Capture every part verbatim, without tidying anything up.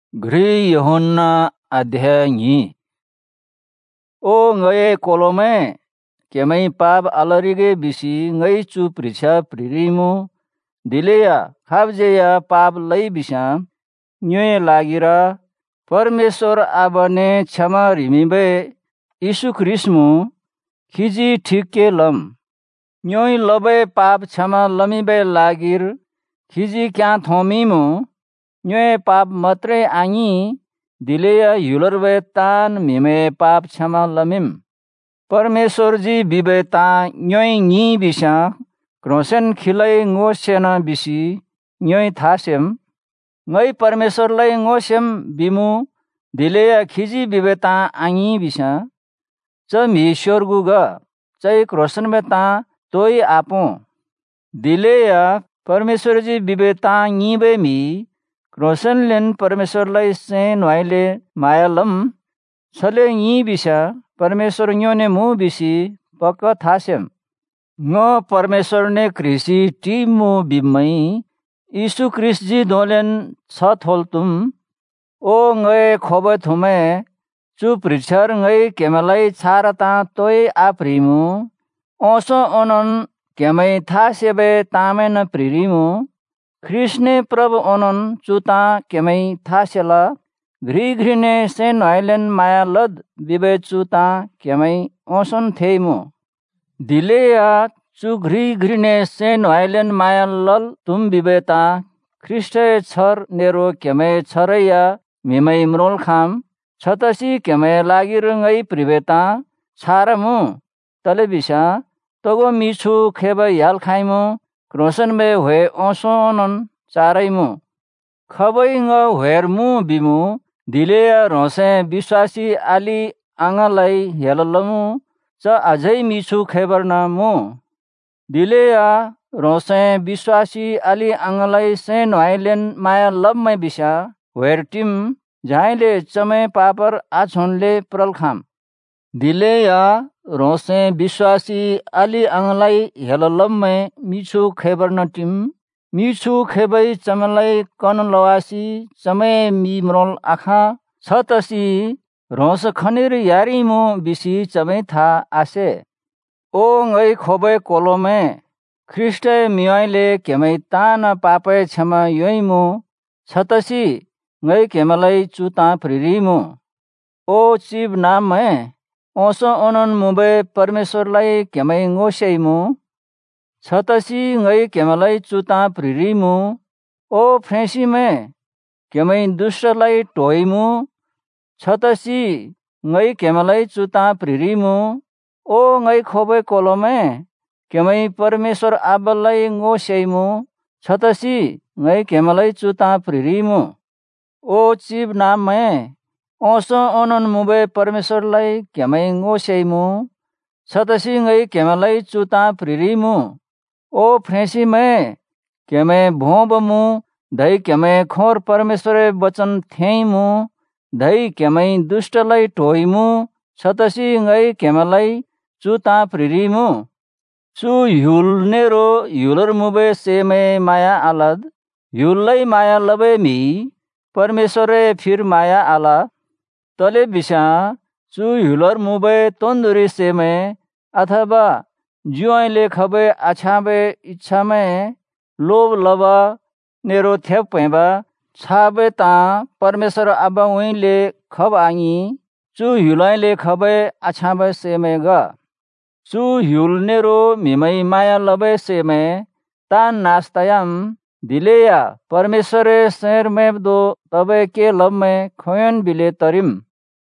Gri Yohana अध्याय ni. O ngai kolome kemai pab alarige bisi ngai chu pricha pririmu dileya khabjeya pab lai bisa nyoe lagira परमेश्वर आबने क्षमा रिमिबे यीशु ख्रिस्मु खिजी ठिके lump न्योय लबे पाप क्षमा लमिबे लागिर खिजी क्या थोमिमु न्योय पाप मत्रे आङी दिलेया युलरबे तान मिमे पाप क्षमा लमिम परमेश्वर जी बिबे ता न्योय नी बिसा क्रोसेन खिलै ngोसेना बिसी न्योय थासेम ngai परमेश्वर लाई ngosem bimu dileya khiji bibeta angi bisa chami shorgu ga chai krosen beta toi apo dileya परमेश्वर जी bibeta ngi be mi krosen len परमेश्वर लाई से नोइले मायालम छले ngi bisa परमेश्वर न्योने मु बिसी पक्क थासेम ngo परमेश्वर ने कृषि टीमु बिमई यीशु ख्रिस्ट जी दोलेन छ थोलतुम ओ ngei खोबे थुमे चु प्रिचर ngei केमलाई छारता तोय आप्रिमु ओसो ओनन केमै थासेबे तामेन प्रिरिमु ख्रिस्ने प्रभ ओनन चुता केमै थासेला घ्रि घ्रिने सेन आइलेन माया लद बिबे चुता केमै ओसन थेइमु दिलेया चु घ्रि घ्रिने सेन आइलेन माया लल तुम बिबेता ख्रिस्टे छर नेरो केमे छरैया मिमै म्रोल खाम छतसी केमे लागिर ngei प्रिबेता छारमु तले बिसा तगो मिछु खेब याल खाइमु क्रोसन बे होए ओसोनन चारैमु खबै ng होएरमु बिमु दिलेया रोसे विश्वासी आली आङलाई हेललमु च अझै मिछु खेबरना मु दिलेया रोसे विश्वासी अली आङलाई से नोइलेन माया लबमै बिसा वेर टिम झाइले चमे पापर आछोनले प्रलखाम दिलेया रोसे विश्वासी अली आङलाई हेललबमै मिछु खेबरन टिम मिछु खेबै चमलाई कन लवासी चमे मिमरोल आखा छतसी रोस खनिर यारिमु बिसी चमै था आसे ओ ngei खोबै कोलोमे ख्रिस्टे मियाइले केमै तान पापे क्षमा योइमु छतसी ngei केमलाई चुता प्रिरिमु ओ चिब नाममे ओसो ओनन मुबे परमेश्वरलाई केमै ngोसेइमु छतसी ngei केमलाई चुता प्रिरिमु ओ फ्रेसीमे केमै दुष्टलाई टोइमु छतसी ngei केमलाई चुता प्रिरिमु ओ ngei खोबै कोलोमे केमै परमेश्वर आबलाई ngोसेइमु छतसी ngei केमलाई चुता प्रिरिमु ओ चिब नाममे ओसो ओनन मुबे परमेश्वरलाई केमै ngोसेइमु छतसी ngei केमलाई चुता प्रिरिमु ओ फ्रेसीमे केमै भोबमु धै केमै खोर परमेश्वरे वचन थेइमु धै केमै दुष्टलाई टोइमु छतसी ngei केमलाई चुता प्रिरिमु चु ह्युल नेरो ह्युलर मुबे सेमे माया आलाद ह्युललाई माया लबे मी परमेश्वरे फिर माया आला तले बिसा चु ह्युलर मुबे तोन्दुरी सेमे अथवा जुआइले खबे आछाबे इच्छामे लोभ लबा नेरो थेप पैबा छाबे ता परमेश्वर आबा उइले खब आङी चु ह्युलाइले खबे आछाबे सेमेगा चु ह्युल नेरो मिमै माया लबे सेमे तान नास्तायाम दिलेया परमेश्वरे शहर में दो तबे के लब में खोयन बिले तरिम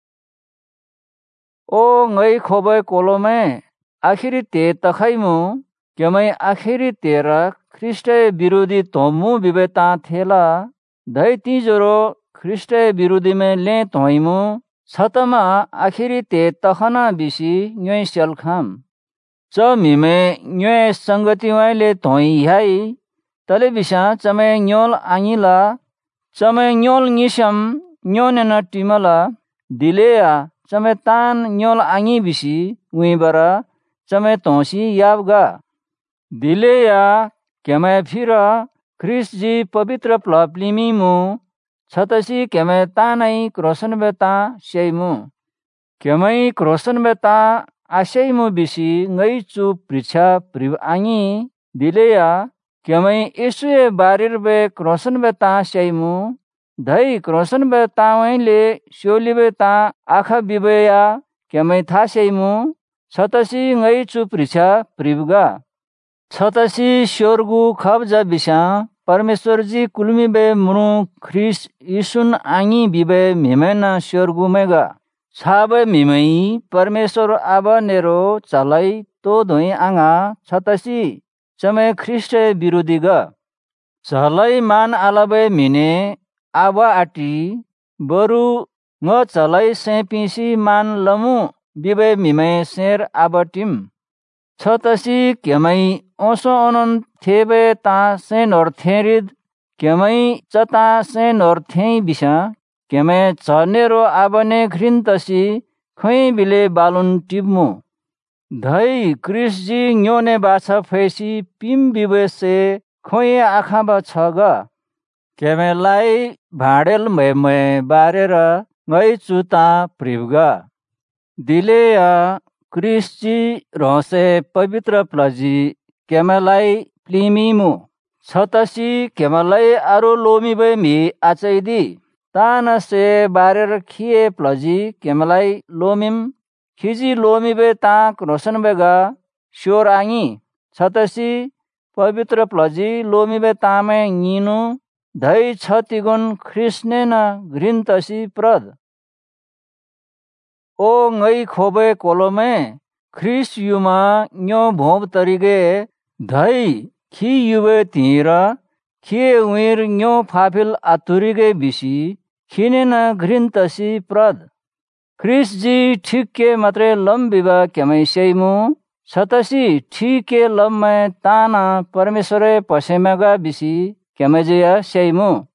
ओ ngei खोबै कोलोमे आखिरी ते तखैमु केमै आखिरी तेरा ख्रिस्टे विरोधी तोमु बिबेता थेला धै तिजरो ख्रिस्टे विरोधी में ले तोइमु छतमा आखिरी ते तखना बिसी न्योय सेलखाम च मिमे न्योय संगति वाइले तोइ हाई तले बिसा चमे न्योल आङिला चमे न्योल निसम न्योनेन टिमला दिलेया चमे तान न्योल आङी बिसी उइबरा चमे तोसी याबगा दिलेया केमै फिर ख्रिस्ट जी पवित्र प्लप्लिमिमु छतसी केमे तानै क्रोसन बेता सेइमु केमै क्रोसन बेता आसेइमु बिसी ngै चु पृछा प्रिव आङी दिलेया केमै इसुए बारिर बे क्रोसन बेता सेइमु धै क्रोसन बेता वैले स्योली बेता आखा बिबेया केमै था सेइमु छतसी ngै चु पृछा प्रिवगा छतसी स्योरगु खब जा बिसा परमेश्वर जी कुलमी बे मुनु ख्रिस यीशुन आङी बिबे मिमेना स्योरगु मेगा छाबे मिमै परमेश्वर आब नेरो चलै तो धोइ आङा छतसी चमे ख्रिस्ट विरोधीगा चलै मान आलबे मिने आब आटी बरु ng चलै से पिसी मान लमु बिबे मिमै सेर आब टिम छतसी केमै ओसो ओनन थेबे ता से नोर थेरिद केमै चता से नोर थे बिसा केमै चनेरो आबने घृन तसी खै बिले बालुन टिप्मु धै क्रिस जी न्योने बाछा फैसी पिम बिबेसे खोइ आखा बा छगा केमेलाई भाडेल मै बारेर ngै चुता प्रिवगा दिलेया क्रिस जी रहसे पवित्र प्लजी केमेलाई प्लिमिमु छतसी केमेलाई आरो लोमिबे मि आचैदी ताना से बारेर खिए प्लजी केमेलाई लोमिम खिजी लोमिबे ता क्रोसन बेगा स्योर आङी छतसी पवित्र प्लजी लोमिबे तामे ङिनु धै छतिगुन ख्रिस्ने न घृन तसी प्रद ओ ngै खोबे कोलोमे ख्रिस युमा न्यो भोब तरिगे धै खि युबे तिरा खिए उइर न्यो फाफिल आतुरिगे बिसी खिने न घृन तसी प्रद ख्रिस जी ठीक के मात्रे लम बिबा केमै सेइमु छतसी ठीक के लम में ताना परमेश्वरे पसेमेगा बिसी केमै जया सेइमु